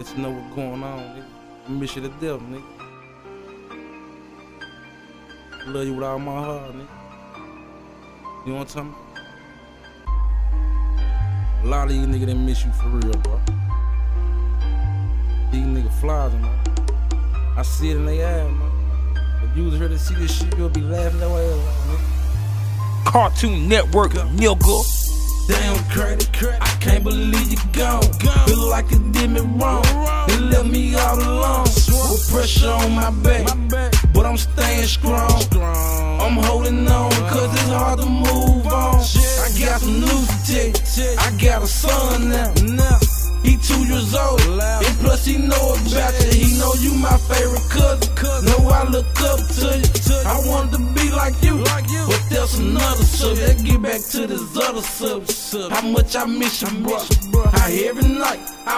Let you know what's going on, nigga. I miss you to death, nigga. I love you with all my heart, nigga. You know what I'm talking about? A lot of these niggas they miss you for real, bro. These niggas flies, man. I see it in their eyes, man. If you was here to see this shit, you'll be laughing that way, nigga. Cartoon Network, nigga. Damn, crazy, I can't believe you gone. Feel like you did me wrong. You left me all alone. With pressure on my back, but I'm staying strong. I'm holding on, cause it's hard to move on. I got some news to tell you. I got a son now. He 2 years old, and plus he know about you. He know you my favorite cousin. Know I look up to you. I wanted to be like you, but there's another subject. Let's get back to this other subject. How much I miss you, bro. How every night I